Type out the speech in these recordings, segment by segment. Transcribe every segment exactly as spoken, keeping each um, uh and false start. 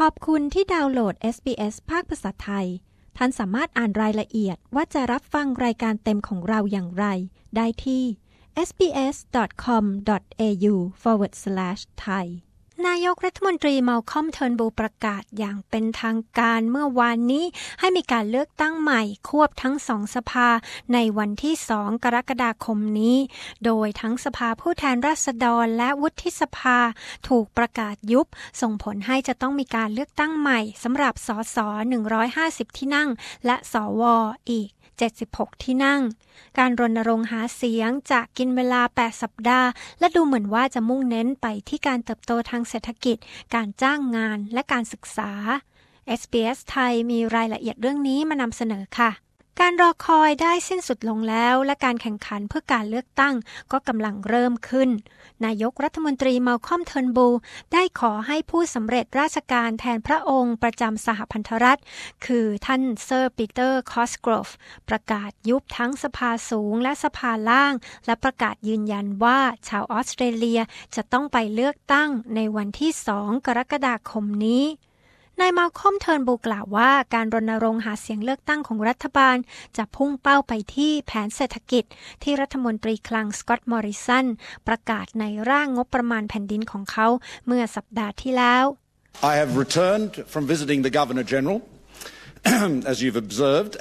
ขอบคุณที่ดาวน์โหลด เอส บี เอส ภาคภาษาไทยท่านสามารถอ่านรายละเอียดว่าจะรับฟังรายการเต็มของเราอย่างไรได้ที่ เอส บี เอส ดอท คอม ดอท เอ ยู สแลช ไทยนายกรัฐมนตรีมัลคอม เทิร์นบูลประกาศอย่างเป็นทางการเมื่อวานนี้ให้มีการเลือกตั้งใหม่ควบทั้งสองสภาในวันที่สองกรกฎาคมนี้โดยทั้งสภาผู้แทนราษฎรและวุฒิสภาถูกประกาศยุบส่งผลให้จะต้องมีการเลือกตั้งใหม่สำหรับสสหนึ่งร้อยห้าสิบที่นั่งและสวอีกเจ็ดสิบหกที่นั่งการรณรงค์หาเสียงจะกินเวลาแปดสัปดาห์และดูเหมือนว่าจะมุ่งเน้นไปที่การเติบโตทางเศรษฐกิจการจ้างงานและการศึกษา เอส บี เอส ไทยมีรายละเอียดเรื่องนี้มานำเสนอค่ะการรอคอยได้สิ้นสุดลงแล้วและการแข่งขันเพื่อการเลือกตั้งก็กำลังเริ่มขึ้นนายกรัฐมนตรีมัลคอม เทิร์นบูลได้ขอให้ผู้สำเร็จราชการแทนพระองค์ประจำสหพันธรัฐคือท่านเซอร์ปีเตอร์คอสโกรฟประกาศยุบทั้งสภาสูงและสภาล่างและประกาศยืนยันว่าชาวออสเตรเลียจะต้องไปเลือกตั้งในวันที่สองกรกฎาคมนี้นายมัลคอม เทิร์นบูลกล่าวว่าการรณรงค์หาเสียงเลือกตั้งของรัฐบาลจะพุ่งเป้าไปที่แผนเศรษฐกิจที่รัฐมนตรีคลังสก็อตต์มอริสันประกาศในร่างงบประมาณแผ่นดินของเขาเมื่อสัปดาห์ที่แล้ว I have returned from visiting the Governor General as you've observed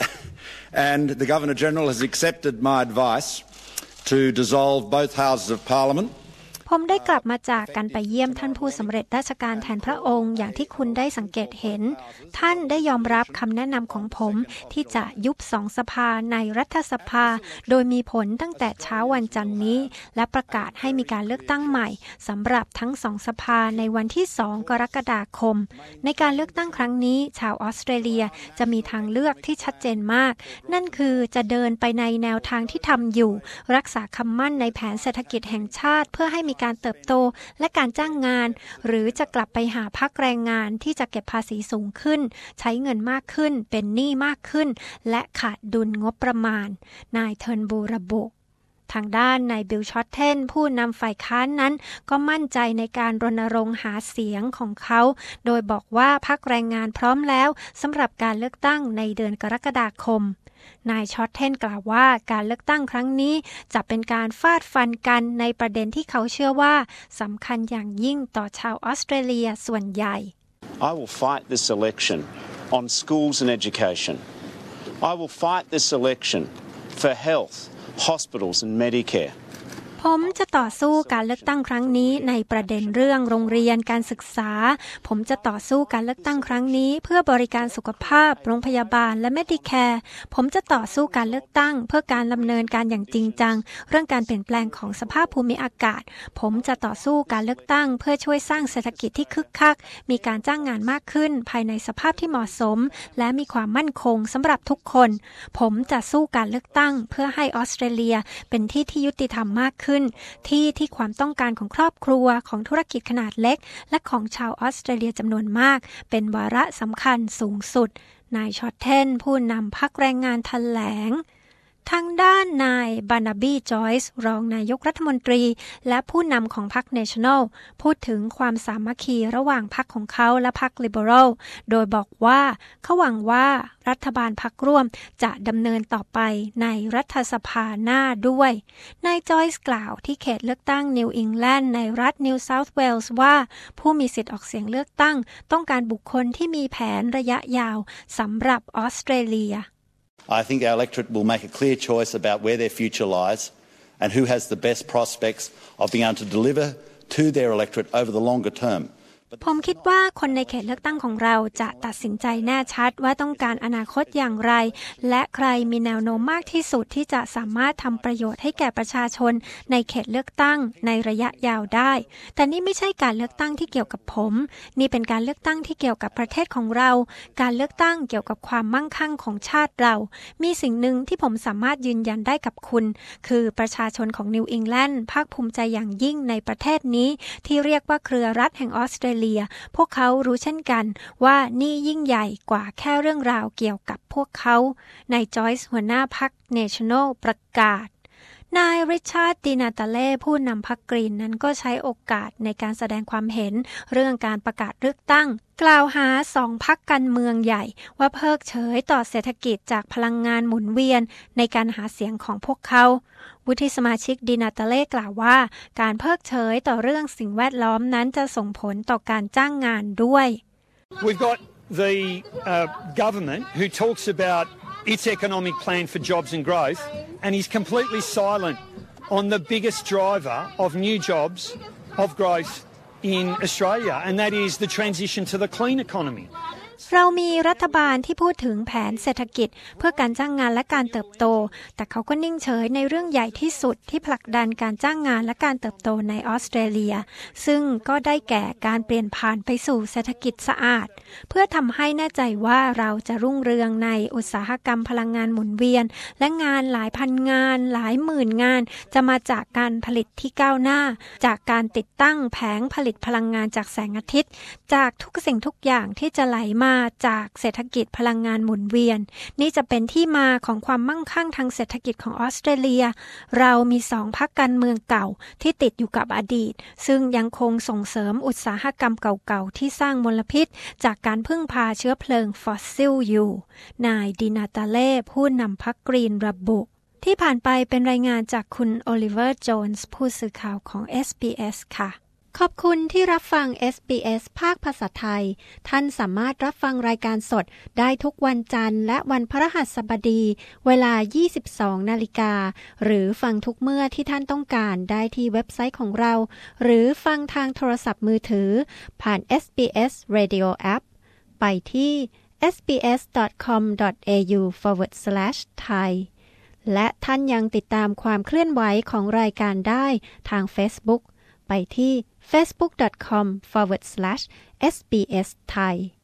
and the Governor General has accepted my advice to dissolve both houses of Parliament ผมได้กลับมาจากการไปเยี่ยมท่านผู้สำเร็จราชการแทนพระองค์อย่างที่คุณได้สังเกตเห็นท่านได้ยอมรับคำแนะนำของผมที่จะยุบสองสภาในรัฐสภาโดยมีผลตั้งแต่เช้าวันจันทร์นี้และประกาศให้มีการเลือกตั้งใหม่สำหรับทั้งสองสภาในวันที่สองกรกฎาคมในการเลือกตั้งครั้งนี้ชาวออสเตรเลียจะมีทางเลือกที่ชัดเจนมากนั่นคือจะเดินไปในแนวทางที่ทำอยู่รักษาคำมั่นในแผนเศรษฐกิจแห่งชาติเพื่อให้มีการเติบโตและการจ้างงานหรือจะกลับไปหาพรรคแรงงานที่จะเก็บภาษีสูงขึ้นใช้เงินมากขึ้นเป็นหนี้มากขึ้นและขาดดุลงบประมาณนายเทิร์นบูลระบุทางด้านนายบิล ชอตเทนผู้นำฝ่ายค้านนั้นก็มั่นใจในการรณรงค์หาเสียงของเขาโดยบอกว่าพรรคแรงงานพร้อมแล้วสำหรับการเลือกตั้งในเดือนกรกฎาคมนายชอตเทนกล่าวว่าการเลือกตั้งครั้งนี้จะเป็นการฟาดฟันกันในประเด็นที่เขาเชื่อว่าสำคัญอย่างยิ่งต่อชาวออสเตรเลียส่วนใหญ่ I will fight this election on schools and education. I will fight this election for health, hospitals and Medicare. ผมจะต่อสู้การเลือกตั้งครั้งนี้ในประเด็นเรื่องโรงเรียนการศึกษาผมจะต่อสู้การเลือกตั้งครั้งนี้เพื่อบริการสุขภาพโรงพยาบาลและ Medicare ผมจะต่อสู้การเลือกตั้งเพื่อการดำเนินการอย่างจริงจังเรื่องการเปลี่ยนแปลงของสภาพภูมิอากาศผมจะต่อสู้การเลือกตั้งเพื่อช่วยสร้างเศรษฐกิจที่คึกคักมีการจ้างงานมากขึ้นภายในสภาพที่เหมาะสมและมีความมั่นคงสำหรับทุกคนผมจะสู้การเลือกตั้งเพื่อให้ออสเตรเลียเป็นที่ที่ยุติธรรมมากขึ้นที่ที่ความต้องการของครอบครัวของธุรกิจขนาดเล็กและของชาวออสเตรเลียจำนวนมากเป็นวาระสำคัญสูงสุดนายชอตเทนผู้นำพรรคแรงงานแถลงทางด้านนายบาร์นาบีจอยส์รองนายกรัฐมนตรีและผู้นำของพรรคเนชั่นแนลพูดถึงความสามัคคีระหว่างพรรคของเขาและพรรคลิเบอรัลโดยบอกว่าเขาหวังว่ารัฐบาลพรรคร่วมจะดำเนินต่อไปในรัฐสภาหน้าด้วยนายจอยส์กล่าวที่เขตเลือกตั้งนิวอิงแลนด์ในรัฐนิวเซาท์เวลส์ว่าผู้มีสิทธิ์ออกเสียงเลือกตั้งต้องการบุคคลที่มีแผนระยะยาวสำหรับออสเตรเลีย I think our electorate will make a clear choice about where their future lies and who has the best prospects of being able to deliver to their electorate over the longer term. ผมคิดว่าคนในเขตเลือกตั้งของเราจะตัดสินใจแน่ชัดว่าต้องการอนาคตอย่างไรและใครมีแนวโน้มมากที่สุดที่จะสามารถทำประโยชน์ให้แก่ประชาชนในเขตเลือกตั้งในระยะยาวได้แต่นี่ไม่ใช่การเลือกตั้งที่เกี่ยวกับผมนี่เป็นการเลือกตั้งที่เกี่ยวกับประเทศของเราการเลือกตั้งเกี่ยวกับความมั่งคั่งของชาติเรามีสิ่งหนึ่งที่ผมสามารถยืนยันได้กับคุณคือประชาชนของนิวอิงแลนด์ภาคภูมิใจอย่างยิ่งในประเทศนี้ที่เรียกว่าเครือรัฐแห่งออสเตรเลียพวกเขารู้เช่นกันว่านี่ยิ่งใหญ่กว่าแค่เรื่องราวเกี่ยวกับพวกเขานายจอยส์หัวหน้าพรรค National ประกาศนายริชาร์ด ดินาตาเล่ผู้นำพรรคกรีนนั้นก็ใช้โอกาสในการแสดงความเห็นเรื่องการประกาศเลือกตั้งกล่าวหาสองพรรคการเมืองใหญ่ว่าเพิกเฉยต่อเศรษฐกิจจากพลังงานหมุนเวียนในการหาเสียงของพวกเขาวุฒิสมาชิกดินาตาเล่กล่าวว่าการเพิกเฉยต่อเรื่องสิ่งแวดล้อมนั้นจะส่งผลต่อการจ้างงานด้วย We've got the uh, government who talks about its economic plan for jobs and growth and is completely silent on the biggest driver of new jobs, of growth in Australia, and that is the transition to the clean economy. เรามีรัฐบาลที่พูดถึงแผนเศรษฐกิจเพื่อการจ้างงานและการเติบโตแต่เขาก็นิ่งเฉยในเรื่องใหญ่ที่สุดที่ผลักดันการจ้างงานและการเติบโตในออสเตรเลียซึ่งก็ได้แก่การเปลี่ยนผ่านไปสู่เศรษฐกิจสะอาดเพื่อทำให้แน่ใจว่าเราจะรุ่งเรืองในอุตสาหกรรมพลังงานหมุนเวียนและงานหลายพันงานหลายหมื่นงานจะมาจากการผลิตที่ก้าวหน้าจากการติดตั้งแผงผลิตพลังงานจากแสงอาทิตย์จากทุกสิ่งทุกอย่างที่จะไหลมาจากเศรษฐกิจพลังงานหมุนเวียนนี่จะเป็นที่มาของความมั่งคั่งทางเศรษฐกิจของออสเตรเลียเรามีสองพรรคการเมืองเก่าที่ติดอยู่กับอดีตซึ่งยังคงส่งเสริมอุตสาหกรรมเก่าๆที่สร้างมลพิษจากการพึ่งพาเชื้อเพลิงฟอสซิลอยู่นายดินาตาเล่ผู้นำพรรคกรีนระบุที่ผ่านไปเป็นรายงานจากคุณโอลิเวอร์โจนส์ผู้สื่อข่าวของ เอส บี เอส ค่ะขอบคุณที่รับฟัง เอส บี เอส ภาคภาษาไทยท่านสามารถรับฟังรายการสดได้ทุกวันจันทร์และวันพฤหัสบดีเวลา ยี่สิบสองนาฬิกาหรือฟังทุกเมื่อที่ท่านต้องการได้ที่เว็บไซต์ของเราหรือฟังทางโทรศัพท์มือถือผ่าน เอส บี เอส Radio App ไปที่ เอส บี เอส ดอท คอม ดอท เอ ยู สแลช ไทย และท่านยังติดตามความเคลื่อนไหวของรายการได้ทาง Facebook ไปที่ facebook ดอท คอม สแลช เอส บี เอส ไทย